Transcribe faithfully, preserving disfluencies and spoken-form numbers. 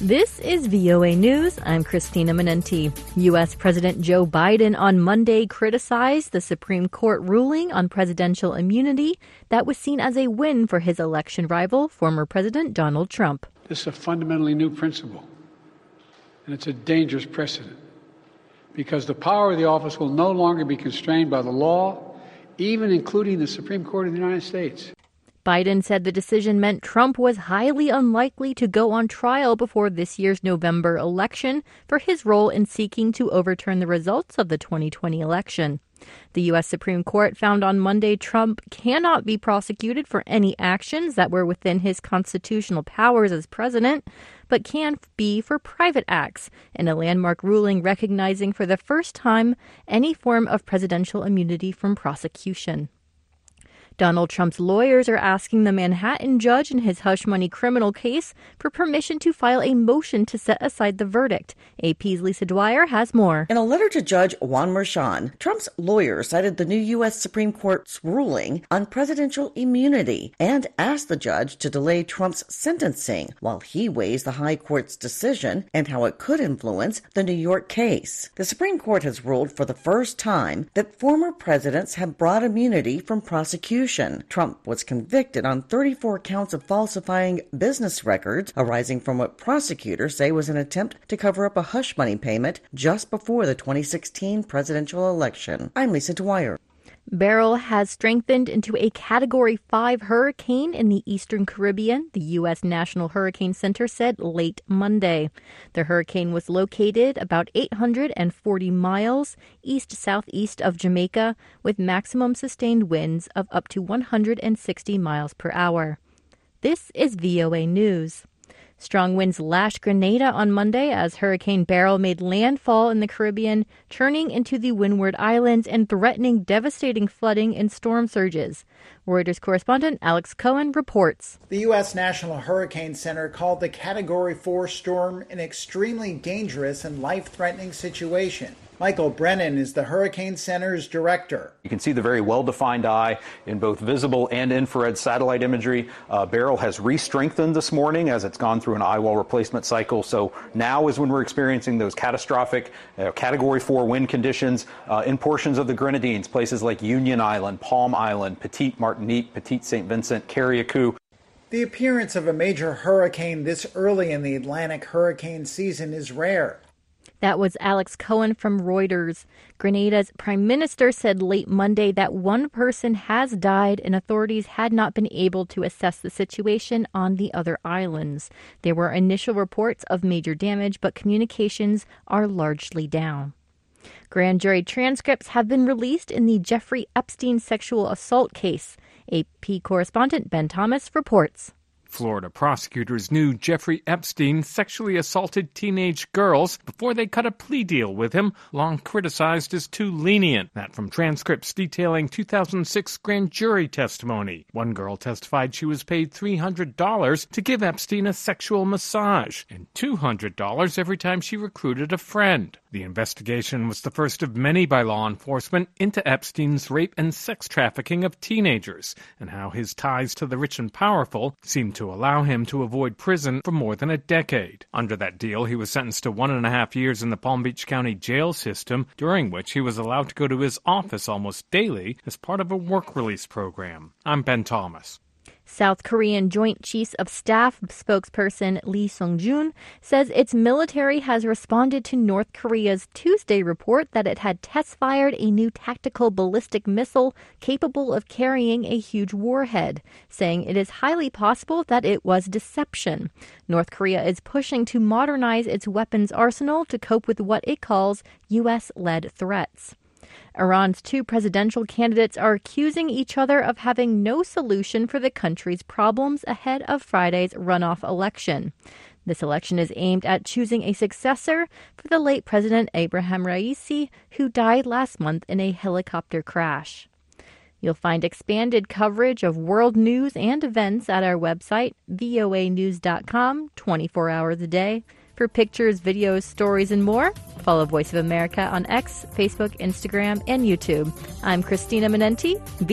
This is V O A News. I'm Christina Menenti. U S. President Joe Biden on Monday criticized the Supreme Court ruling on presidential immunity that was seen as a win for his election rival, former President Donald Trump. This is a fundamentally new principle, and it's a dangerous precedent because the power of the office will no longer be constrained by the law, even including the Supreme Court of the United States. Biden said the decision meant Trump was highly unlikely to go on trial before this year's November election for his role in seeking to overturn the results of the twenty twenty election. The U S. Supreme Court found on Monday Trump cannot be prosecuted for any actions that were within his constitutional powers as president, but can be for private acts, in a landmark ruling recognizing for the first time any form of presidential immunity from prosecution. Donald Trump's lawyers are asking the Manhattan judge in his hush money criminal case for permission to file a motion to set aside the verdict. A P's Lisa Dwyer has more. In a letter to Judge Juan Merchan, Trump's lawyers cited the new U S. Supreme Court's ruling on presidential immunity and asked the judge to delay Trump's sentencing while he weighs the high court's decision and how it could influence the New York case. The Supreme Court has ruled for the first time that former presidents have broad immunity from prosecution. Trump was convicted on thirty-four counts of falsifying business records arising from what prosecutors say was an attempt to cover up a hush money payment just before the twenty sixteen presidential election. I'm Lisa Dwyer. Beryl has strengthened into a Category five hurricane in the eastern Caribbean, the U S. National Hurricane Center said late Monday. The hurricane was located about eight hundred forty miles east-southeast of Jamaica, with maximum sustained winds of up to one hundred sixty miles per hour. This is V O A News. Strong winds lashed Grenada on Monday as Hurricane Beryl made landfall in the Caribbean, turning into the Windward Islands and threatening devastating flooding and storm surges. Reuters correspondent Alex Cohen reports. The U S. National Hurricane Center called the Category four storm an extremely dangerous and life-threatening situation. Michael Brennan is the Hurricane Center's director. You can see the very well-defined eye in both visible and infrared satellite imagery. Uh, Beryl has re-strengthened this morning as it's gone through an eye wall replacement cycle. So now is when we're experiencing those catastrophic uh, Category four wind conditions uh, in portions of the Grenadines, places like Union Island, Palm Island, Petite Martinique, Petite Saint Vincent, Carriacou. The appearance of a major hurricane this early in the Atlantic hurricane season is rare. That was Alex Cohen from Reuters. Grenada's prime minister said late Monday that one person has died and authorities had not been able to assess the situation on the other islands. There were initial reports of major damage, but communications are largely down. Grand jury transcripts have been released in the Jeffrey Epstein sexual assault case. A P correspondent Ben Thomas reports. Florida prosecutors knew Jeffrey Epstein sexually assaulted teenage girls before they cut a plea deal with him, long criticized as too lenient. That from transcripts detailing two thousand six grand jury testimony. One girl testified she was paid three hundred dollars to give Epstein a sexual massage and two hundred dollars every time she recruited a friend. The investigation was the first of many by law enforcement into Epstein's rape and sex trafficking of teenagers and how his ties to the rich and powerful seemed to allow him to avoid prison for more than a decade. Under that deal, he was sentenced to one and a half years in the Palm Beach County jail system, during which he was allowed to go to his office almost daily as part of a work release program. I'm Ben Thomas. South Korean Joint Chiefs of Staff spokesperson Lee Sung-jun says its military has responded to North Korea's Tuesday report that it had test-fired a new tactical ballistic missile capable of carrying a huge warhead, saying it is highly possible that it was deception. North Korea is pushing to modernize its weapons arsenal to cope with what it calls U S-led threats. Iran's two presidential candidates are accusing each other of having no solution for the country's problems ahead of Friday's runoff election. This election is aimed at choosing a successor for the late President Ebrahim Raisi, who died last month in a helicopter crash. You'll find expanded coverage of world news and events at our website, V O A news dot com, twenty-four hours a day. For pictures, videos, stories, and more, follow Voice of America on X, Facebook, Instagram, and YouTube. I'm Christina Menenti.